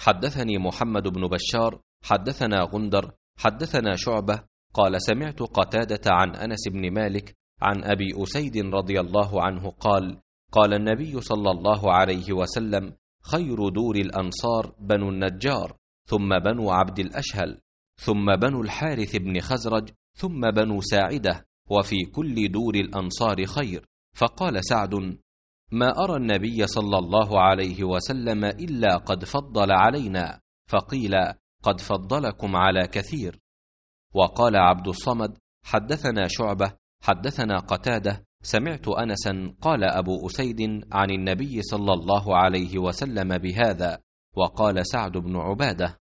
حدثني محمد بن بشار حدثنا غندر حدثنا شعبة قال سمعت قتادة عن أنس بن مالك عن أبي أسيد رضي الله عنه قال قال النبي صلى الله عليه وسلم خير دور الأنصار بنو النجار ثم بنو عبد الأشهل ثم بنو الحارث بن خزرج ثم بنو ساعدة وفي كل دور الأنصار خير. فقال سعد ما أرى النبي صلى الله عليه وسلم إلا قد فضل علينا، فقيل قد فضلكم على كثير. وقال عبد الصمد حدثنا شعبة حدثنا قتادة سمعت أنسا قال أبو أسيد عن النبي صلى الله عليه وسلم بهذا. وقال سعد بن عبادة